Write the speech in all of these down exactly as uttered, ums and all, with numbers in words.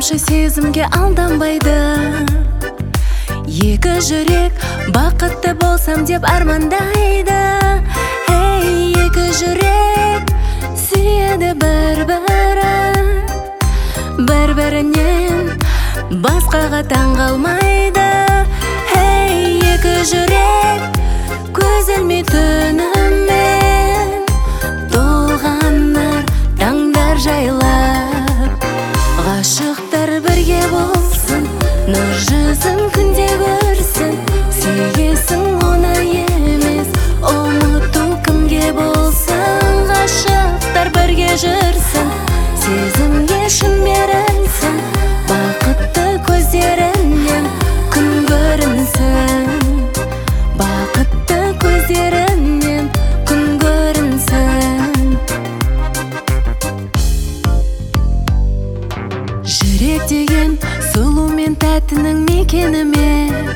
тамшы сезімге алданбайды. Екі жүрек бақытты болсам деп армандайды. Эй, екі жүрек сүйеді бір-бірін, бір-бірінен басқаға таңғалмайды. Эй, екі жүрек көз ілмей түнімен толғанар таңдар жайлап. Ғашықтар бірге болсын, нұр жүзін күнде көрсін. Сүйесің оны емес, ұмыту кімге болсын. Ғашықтар бірге жүрсін, сезімге шын берілсін. Бақытты көздерінен күн көрінсін, бақытты көздерінен күн көрінсін. Жүрек деген сұлу мен тәттінің мекеніме,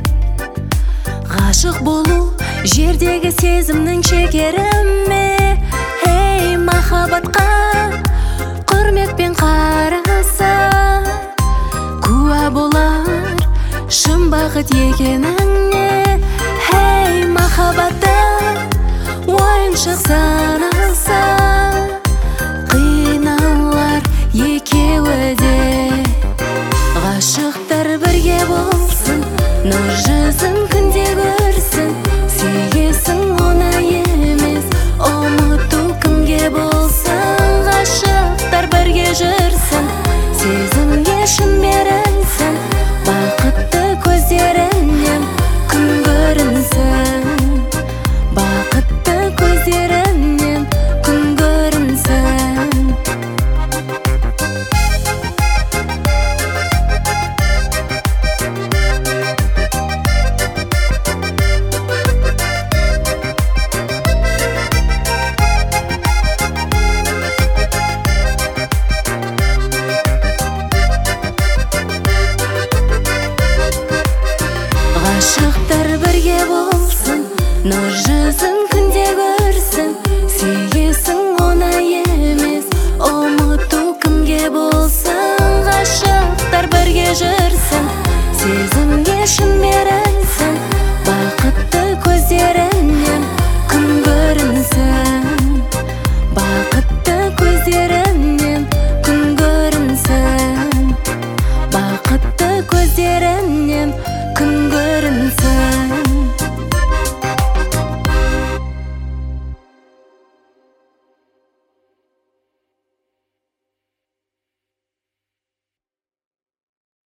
ғашық болу жердегі сезімнің шекеріме. Эй, махаббатқа құрметпен қараса, куә болар шын бақыт екеніңе. Эй, махаббатты ойыншық санаса, қиналар екеуі де. Ғашықтар бірге болсын, нұр жүзін күнде көрсін. Сүйесің оны емес, ұмыту кімге болсын. Ғашықтар бірге жүрсін, сезімге шын берілсін. Бақытты көздерінен күн көрінсін, бақытты көздерінен күн көрінсін. Ғашықтар бірге болсын, нұр жүзін күнде көрсін. Сүйесің оны емес, ұмыту кімге болсын. Ғашықтар бірге жүрсін, сезімге шын берілсін.